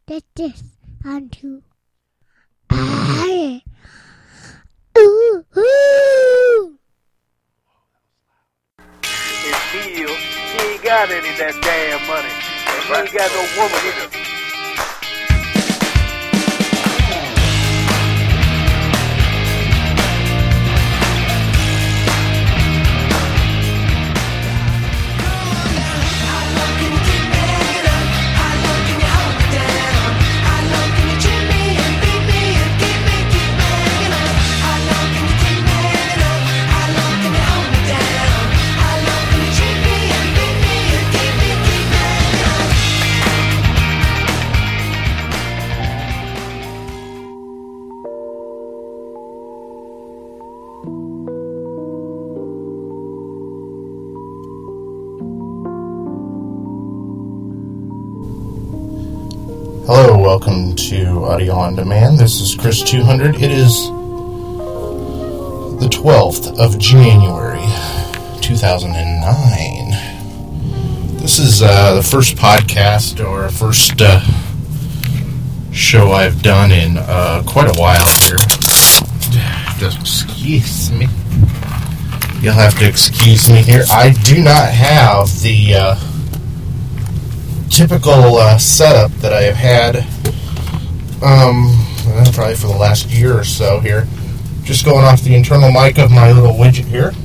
That this onto I. Ooh, ooh. It's Neil. He ain't got any of that damn money. And he ain't got no woman either. Hello, welcome to Audio On Demand. This is Chris 200. It is the 12th of January, 2009. This is the first podcast or first show I've done in quite a while here. Just excuse me. You'll have to excuse me here. I do not have the typical setup that I have had probably for the last year or so here. Just going off the internal mic of my little widget here.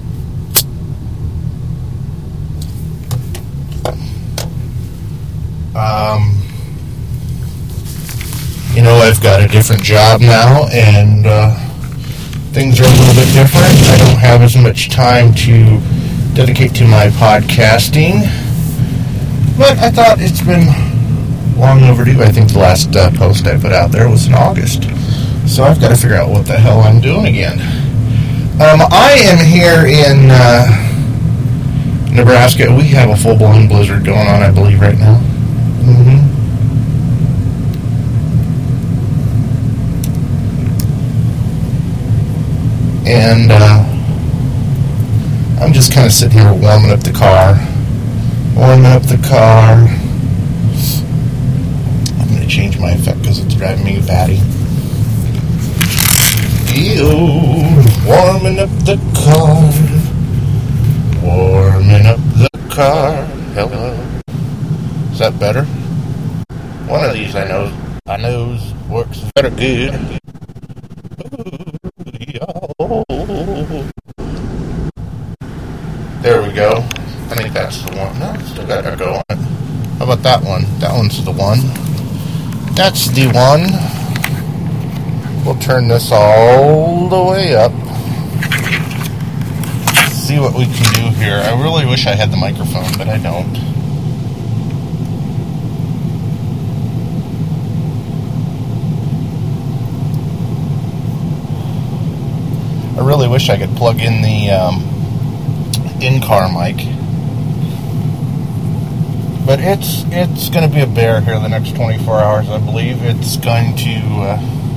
I've got a different job now, and things are a little bit different. I don't have as much time to dedicate to my podcasting. But I thought it's been long overdue. I think the last post I put out there was in August. So I've got to figure out what the hell I'm doing again. I am here in Nebraska. We have a full-blown blizzard going on, I believe, right now. And I'm just kind of sitting here warming up the car. I'm going to change my effect because it's driving me batty. Ew, warming up the car. Hello. Is that better? One of these I know works better good. There we go. I think that's the one. No, still got to go on. How about that one? That one's the one. That's the one. We'll turn this all the way up. See what we can do here. I really wish I had the microphone, but I don't. I really wish I could plug in the in-car mic. But it's going to be a bear here the next 24 hours, I believe. It's going to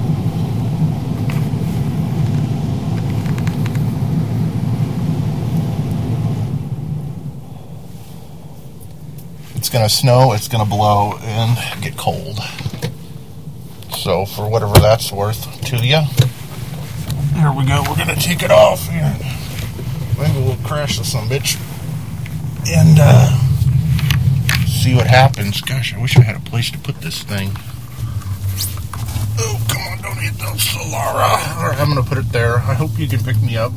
it's going to snow, it's going to blow, and get cold. So for whatever that's worth to you, here we go. We're going to take it off here. Maybe we'll crash this son of a bitch and see what happens. Gosh, I wish I had a place to put this thing. Oh, come on, don't hit those, Solara. Alright, I'm going to put it there. I hope you can pick me up.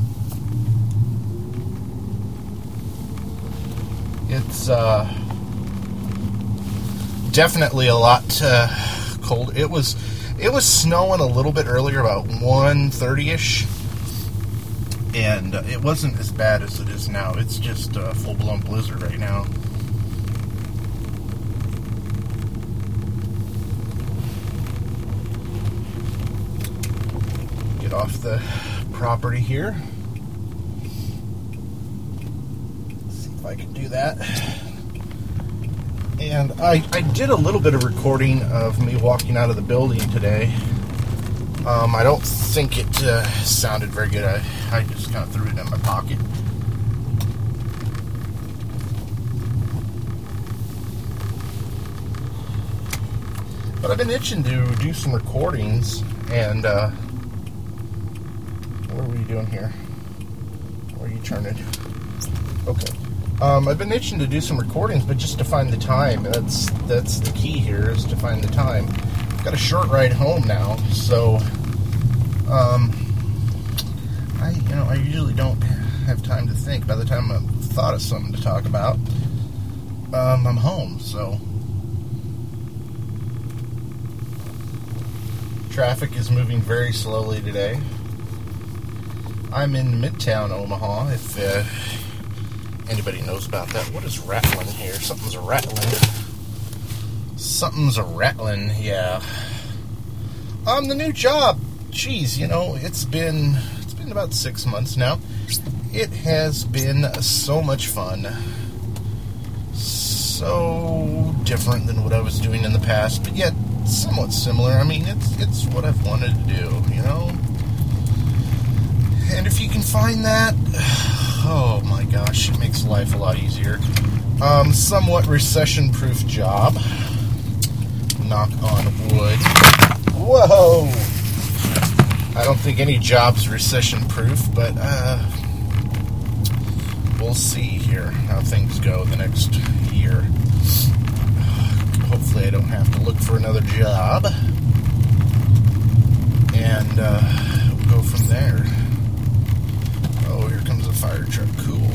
It's definitely a lot cold. It was snowing a little bit earlier, about 1:30ish. And it wasn't as bad as it is now. It's just a full-blown blizzard right now. Get off the property here. See if I can do that. And I did a little bit of recording of me walking out of the building today. I don't think it sounded very good. I just kind of threw it in my pocket. But I've been itching to do some recordings, and what are you doing here? Where are you turning? Okay. I've been itching to do some recordings, but just to find the time. That's the key here, is to find the time. I've got a short ride home now, so I usually don't have time to think. By the time I've thought of something to talk about, I'm home. So traffic is moving very slowly today. I'm in Midtown Omaha. If anybody knows about that. What is rattling here? Something's rattling. Something's rattling, yeah. The new job. Geez, it's been about 6 months now. It has been so much fun. So different than what I was doing in the past, but yet somewhat similar. I mean, it's what I've wanted to do, And if you can find that, oh my gosh, it makes life a lot easier. Somewhat recession-proof job. Knock on wood. Whoa! I don't think any job's recession-proof, but we'll see here how things go the next year. Hopefully I don't have to look for another job. And we'll go from there. Oh, here comes a fire truck. Cool.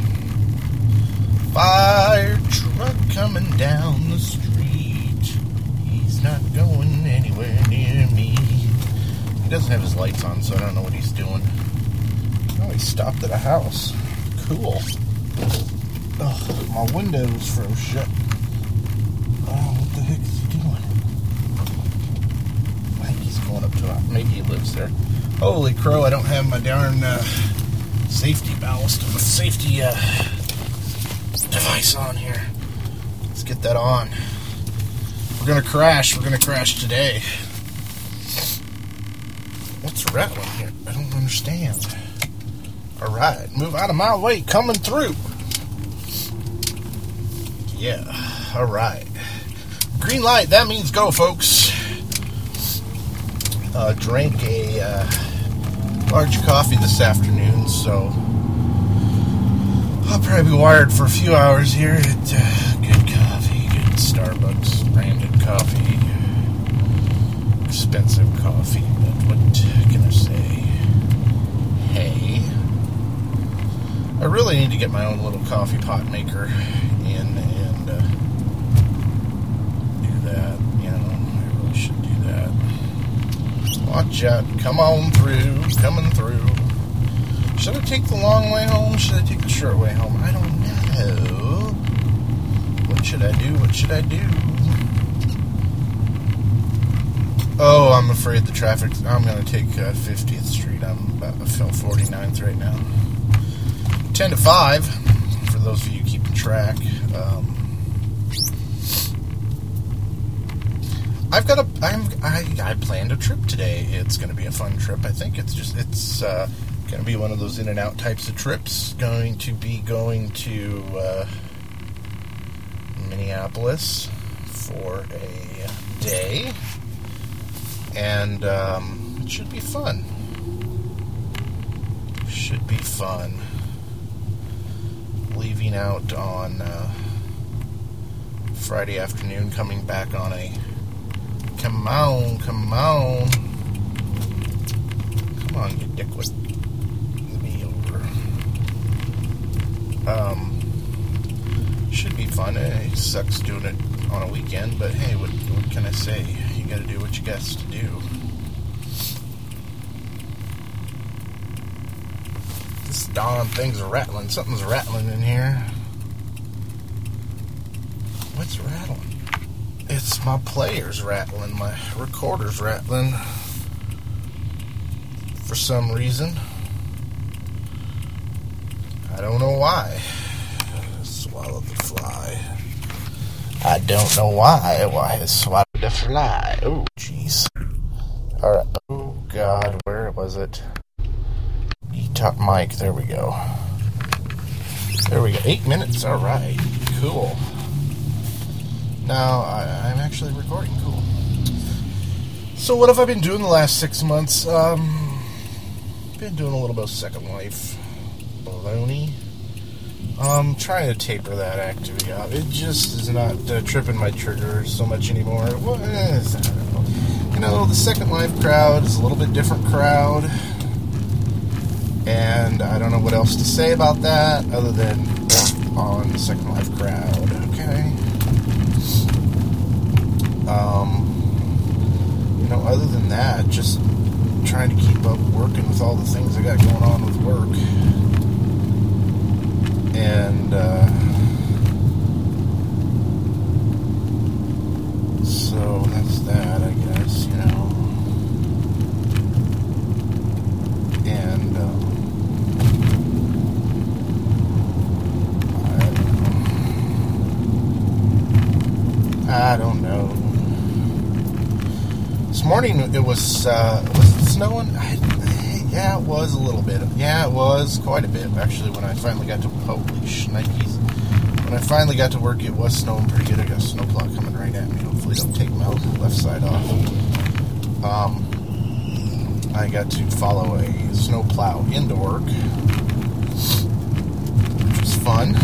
Fire truck coming down the street. He's not going anywhere near me. He doesn't have his lights on, so I don't know what he's doing. Oh, he stopped at a house. Cool. Ugh, my windows froze shut. Oh, what the heck is he doing? I think he's going up to a... Maybe he lives there. Holy crow, I don't have my darn safety ballast, safety device on here. Let's get that on. We're going to crash. We're going to crash today. What's rattling here? I don't understand. Alright, move out of my way. Coming through. Yeah, alright. Green light, that means go, folks. Drank a large coffee this afternoon, so I'll probably be wired for a few hours here at good coffee, good Starbucks branded coffee. Expensive coffee, but what can I say? Hey. I really need to get my own little coffee pot maker in and do that. I really should do that. Watch out. Come on through. Coming through. Should I take the long way home? Should I take the short way home? I don't know. What should I do? What should I do? Oh, I'm afraid the traffic... I'm going to take 50th Street. I'm about to fill 49th right now. 10 to 5, for those of you keeping track. I planned a trip today. It's going to be a fun trip. I think it's going to be one of those in and out types of trips. Going to be going to Minneapolis for a day, and it should be fun. Should be fun. Leaving out on Friday afternoon, coming back on a... Come on. Come on, you dickwit. Let me over. Should be fun. It sucks doing it on a weekend, but hey, what can I say? You gotta do what you got to do. This darn thing's rattling. Something's rattling in here. What's rattling? It's my players rattling. My recorder's rattling. For some reason. I don't know why. Swallowed the fly. I don't know why. Why I swallowed the fly. Oh, jeez. Alright. Oh, God. Where was it? Top mic. There we go. There we go. 8 minutes. Alright. Cool. Now, I'm actually recording. Cool. So what have I been doing the last 6 months? Been doing a little bit of Second Life baloney. Trying to taper that activity out. It just is not tripping my trigger so much anymore. Well, I don't know. You know, the Second Life crowd is a little bit different crowd. And I don't know what else to say about that other than on the Second Life crowd, okay? You know, other than that, just trying to keep up working with all the things I got going on with work. And, so that's that, I guess, you know. And, I don't know. This morning it was it snowing? Yeah, it was a little bit. Yeah, it was quite a bit. Actually, when I finally got to, holy shnikes. When I finally got to work, it was snowing pretty good. I got a snowplow coming right at me. Hopefully it'll take my left side off. I got to follow a snowplow into work, which was fun.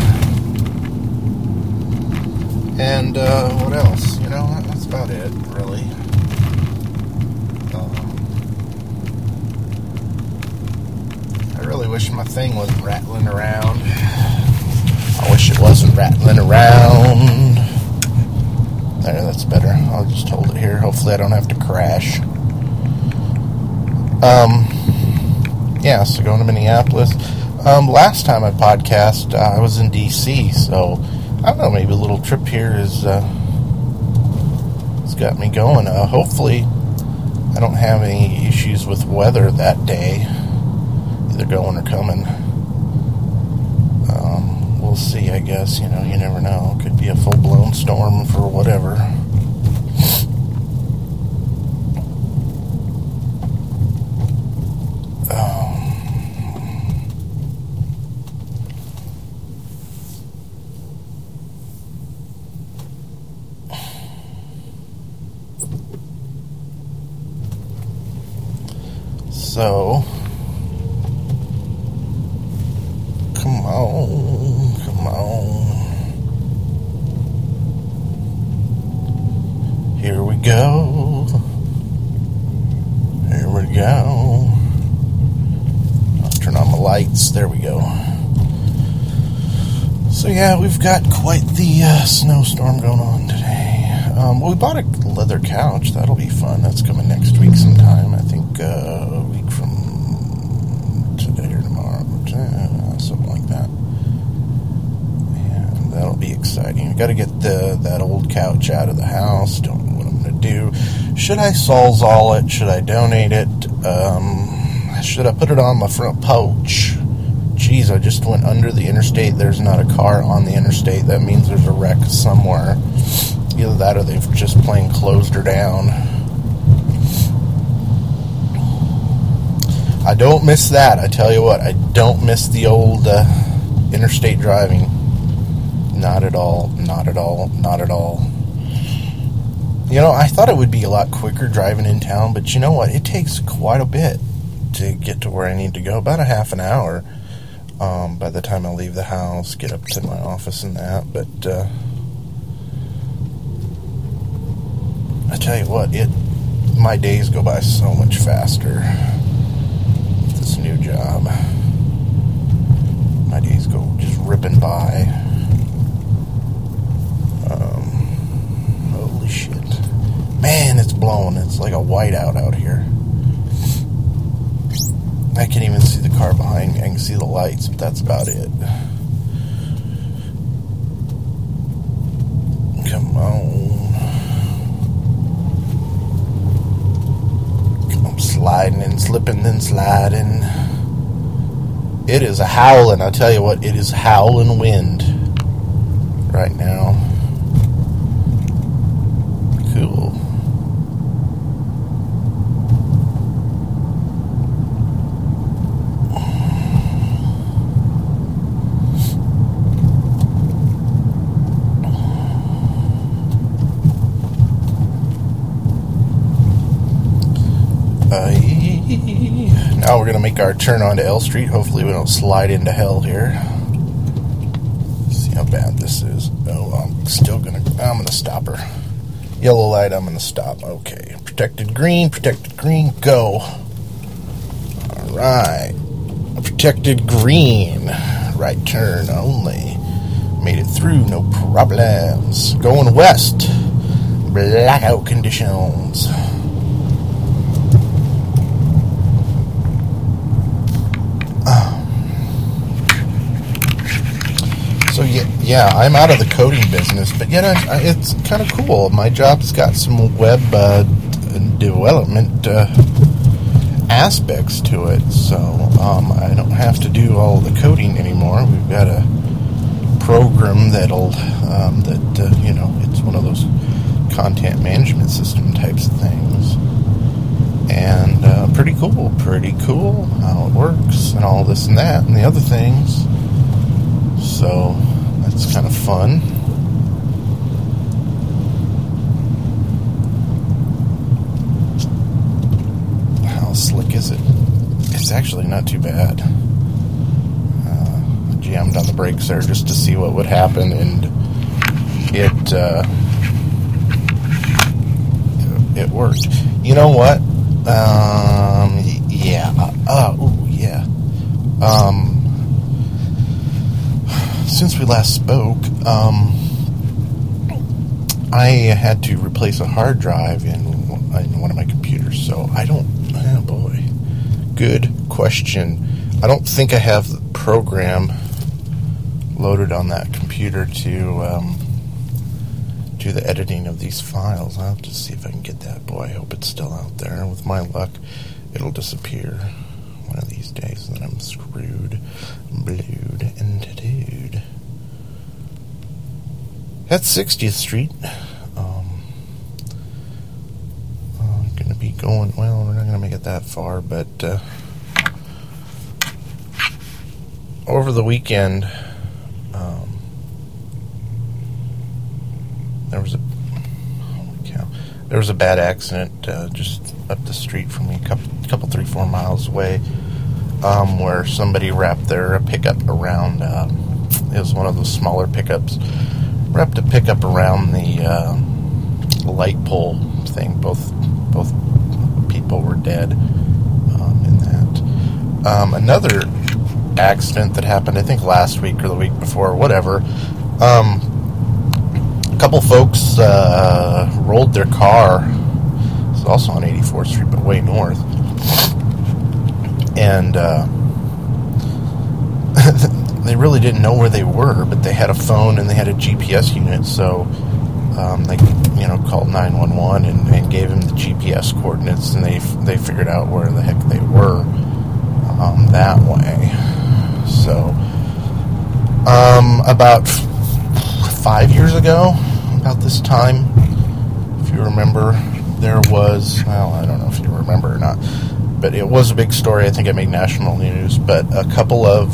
And, what else? You know, that's about it, really. I really wish my thing wasn't rattling around. I wish it wasn't rattling around. There, that's better. I'll just hold it here. Hopefully I don't have to crash. Yeah, so going to Minneapolis. Last time I podcast, I was in D.C., so I don't know, maybe a little trip here has got me going. Hopefully I don't have any issues with weather that day, either going or coming. We'll see, I guess. You know, you never know. Could be a full-blown storm for whatever. So, come on. Here we go. I'll turn on the lights. There we go. So yeah, we've got quite the snowstorm going on today. We bought a leather couch. That'll be fun. That's coming next week sometime. I think a week from today or tomorrow. Something like that. And that'll be exciting. I've got to get that old couch out of the house. Don't know what I'm going to do. Should I Sawzall it? Should I donate it? Should I put it on my front porch? Geez, I just went under the interstate. There's not a car on the interstate. That means there's a wreck somewhere. Either that or they've just plain closed her down. I don't miss that. I tell you what, I don't miss the old interstate driving. Not at all. You know, I thought it would be a lot quicker driving in town, but you know what? It takes quite a bit to get to where I need to go. About a half an hour by the time I leave the house, get up to my office and that. But I tell you what, my days go by so much faster with this new job. My days go just ripping by. Holy shit. Man, it's blowing. It's like a whiteout out here. I can't even see the car behind me. I can see the lights, but that's about it. Come on. I'm sliding and slipping and sliding. It is a howling. I'll tell you what, it is howling wind right now. Cool. Now we're going to make our turn onto L Street. Hopefully we don't slide into hell here. Let's see how bad this is. Oh, I'm going to stop her. Yellow light, I'm going to stop. Okay. Protected green, go. All right. Protected green. Right turn only. Made it through, no problems. Going west. Blackout conditions. So yeah, I'm out of the coding business, but yet it's kind of cool. My job's got some web development aspects to it, so I don't have to do all the coding anymore. We've got a program that'll it's one of those content management system types of things, and pretty cool how it works and all this and that and the other things. So that's kind of fun. How slick is it? It's actually not too bad. Jammed on the brakes there just to see what would happen, and it worked. You know what? Since we last spoke, I had to replace a hard drive in one of my computers, so I don't... Oh, boy. Good question. I don't think I have the program loaded on that computer to do the editing of these files. I'll have to see if I can get that. Boy, I hope it's still out there. With my luck, it'll disappear one of these days, and then I'm screwed, blued, and tattooed. That's 60th Street. Going to be going, well, we're not going to make it that far, but over the weekend, there was a bad accident just up the street from me, a couple 3-4 miles away, where somebody wrapped their pickup around. It was one of those smaller pickups. Wrapped a pickup around the light pole thing. Both people were dead in that. Another accident that happened, I think last week or the week before, whatever. A couple folks rolled their car. It's also on 84th Street, but way north. And they really didn't know where they were, but they had a phone and they had a GPS unit, so they called 911 and gave them the GPS coordinates, and they figured out where the heck they were that way. So about 5 years ago, about this time, if you remember, there was, well, I don't know if you remember or not, but it was a big story. I think it made national news. But a couple of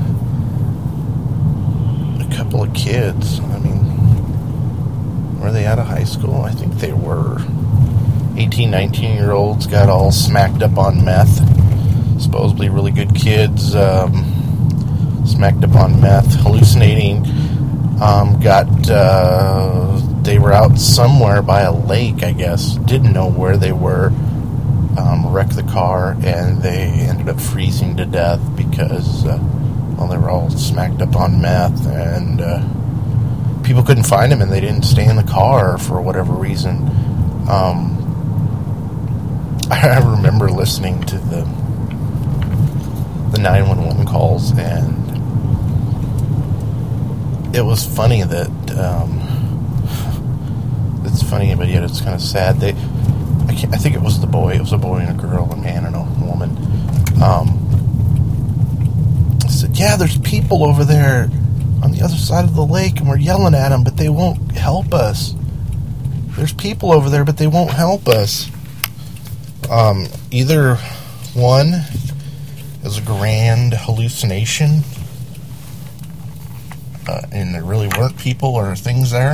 kids, I mean, were they out of high school? I think they were. 18, 19-year-olds got all smacked up on meth. Supposedly really good kids, smacked up on meth, hallucinating. They were out somewhere by a lake, I guess. Didn't know where they were. Wrecked the car, and they ended up freezing to death because, they were all smacked up on meth, and people couldn't find them, and they didn't stay in the car for whatever reason. I remember listening to the 911 calls, and it was funny that it's funny, but yet it's kind of sad. I think it was the boy. It was a boy and a girl, a man and a woman. Said, "Yeah, there's people over there on the other side of the lake, and we're yelling at them, but they won't help us. There's people over there, but they won't help us." Either one is a grand hallucination, and there really weren't people or things there,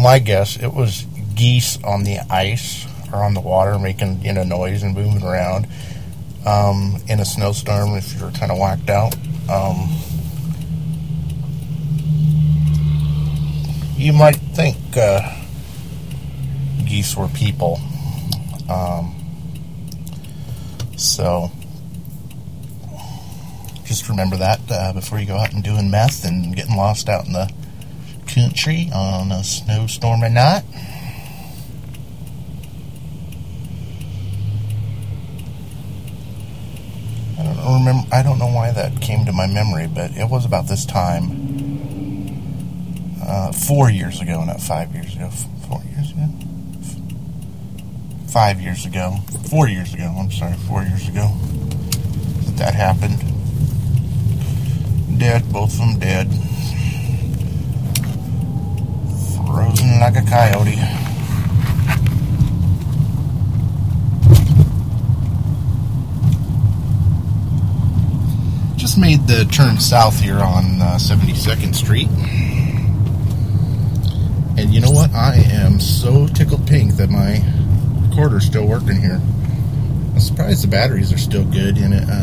my guess, it was geese on the ice or on the water making, noise and moving around in a snowstorm if you're kind of whacked out. You might think geese were people. So just remember that before you go out and doing meth and getting lost out in the country on a snowstormy night. I don't know why that came to my memory, but it was about this time 4 years ago, not 5 years ago. 4 years ago? 5 years ago. 4 years ago. I'm sorry, 4 years ago. That happened. Dead, both of them dead. Frozen like a coyote. Just made the turn south here on 72nd Street. And you know what? I am so tickled pink that my recorder's still working here. I'm surprised the batteries are still good in it.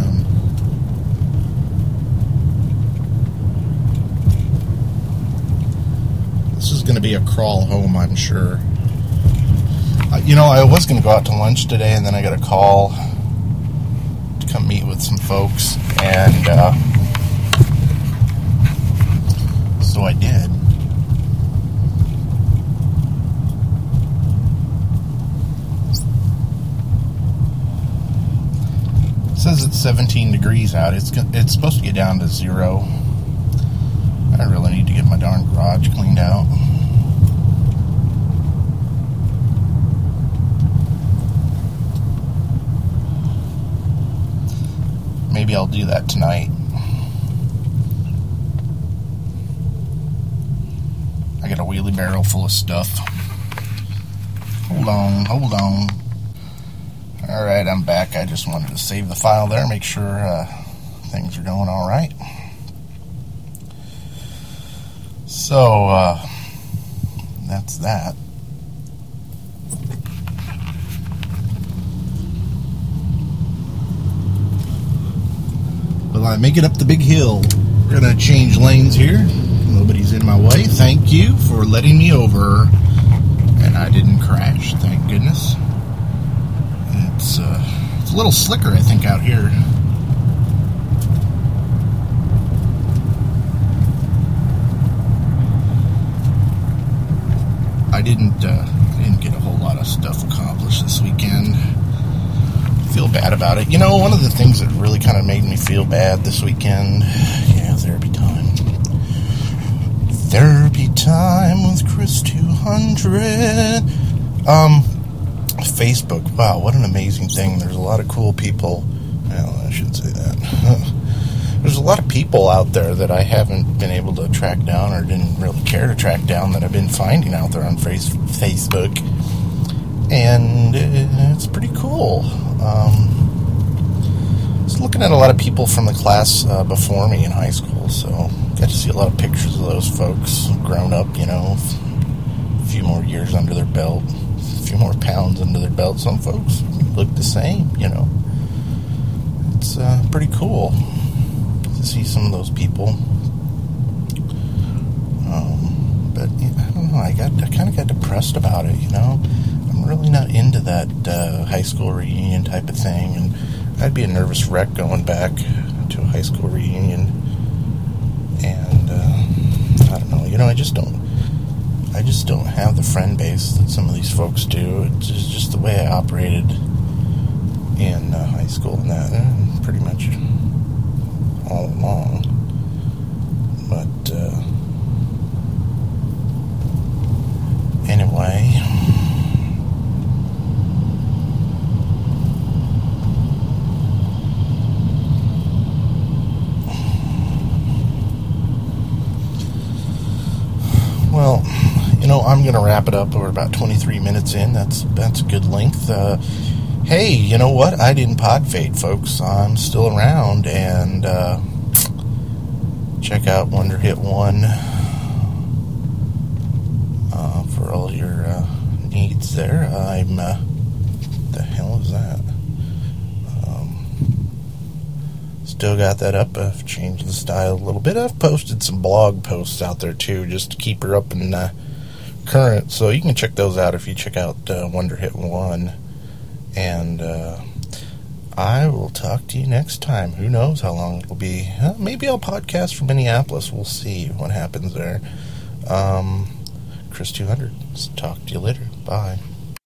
This is going to be a crawl home, I'm sure. I was going to go out to lunch today, and then I got a call to come meet with some folks, and so I did. It says it's 17 degrees out. It's supposed to get down to 0. I really need to get my darn garage cleaned out. Maybe I'll do that tonight. I got a wheelie barrel full of stuff. Hold on. Alright, I'm back. I just wanted to save the file there, make sure things are going alright. So, that's that. Well, I make it up the big hill. We're going to change lanes here. Nobody's in my way. Thank you for letting me over. And I didn't crash, thank goodness. It's a little slicker, I think, out here. I didn't get a whole lot of stuff accomplished this weekend. Feel bad about it. One of the things that really kind of made me feel bad this weekend, therapy time. Therapy time with Chris 200. Facebook. Wow, what an amazing thing. There's a lot of cool people. Well, I shouldn't say that. There's a lot of people out there that I haven't been able to track down or didn't really care to track down that I've been finding out there on Facebook. And it's pretty cool. I was looking at a lot of people from the class before me in high school, so got to see a lot of pictures of those folks grown up, a few more years under their belt, a few more pounds under their belt. Some folks look the same, It's pretty cool to see some of those people. But I don't know, I kind of got depressed about it, I'm really not into that high school reunion type of thing, and I'd be a nervous wreck going back to a high school reunion. And I don't know, I just don't have the friend base that some of these folks do. It's just the way I operated in high school and that, and pretty much all along. But anyway. Well, I'm going to wrap it up. We're about 23 minutes in. That's a good length. Hey, you know what? I didn't pod fade, folks. I'm still around, and check out Wonder Hit 1 for a updates there. I'm, the hell is that? Still got that up. I've changed the style a little bit. I've posted some blog posts out there too, just to keep her up in current. So you can check those out if you check out Wonder Hit 1. And I will talk to you next time. Who knows how long it'll be. Maybe I'll podcast from Minneapolis. We'll see what happens there. Chris 200. Talk to you later. Bye.